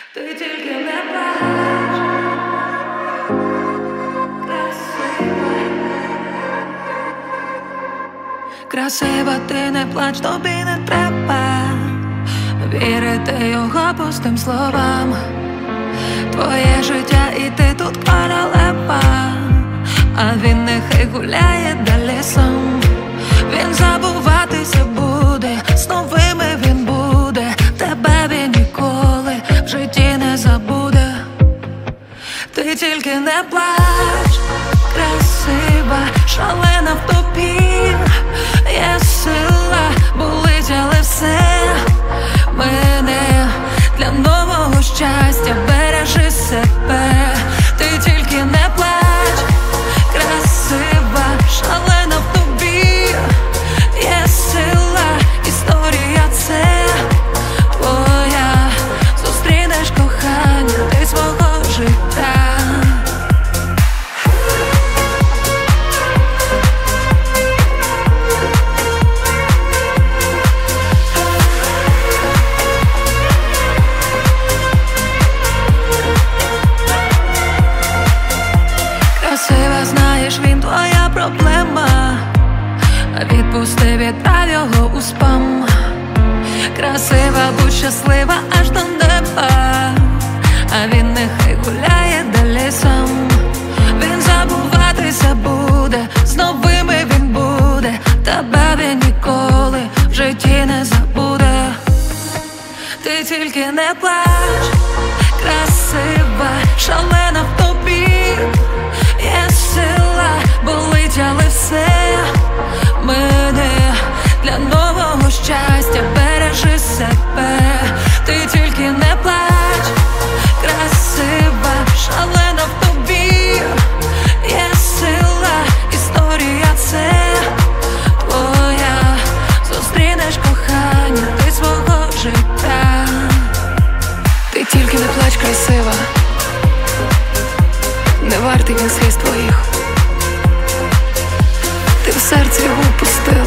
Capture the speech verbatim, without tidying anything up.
Ти тільки не плач, красива, красива, ти не плач, тобі не треба вірити його пустим словам. Твоє життя і ти тут королева, а він нехай гуляє далі сам. Він забуватися буде, з новими він буде, тебе він ніколи в житті не забуде. Ти тільки не плач, красива, шалена в тобі є сила, болить, але все мене для нового щастя, бережи себе. Ти тільки не плач, красива, шалена в тобі є сила, історія це твоя, зустрінеш кохання ти свого життя. Красива, знаєш, він твоя проблема, відпусти, відправ його у спам. Красива, будь щаслива аж до неба, а він нехай гуляє далі сам. Він забуватися буде, з новими він буде, тебе він ніколи в житті не забуде. Ти тільки не плач, красива, шалена в тобі є сила, болить, але все мене для нового щастя, бережи себе. Ти тільки не плач, красива, шалена в тобі є сила, історія це твоя, зустрінеш кохання ти свого життя. Ти тільки не плач, красива, не вартий він сліз твоїх. Ти в серці його впустила,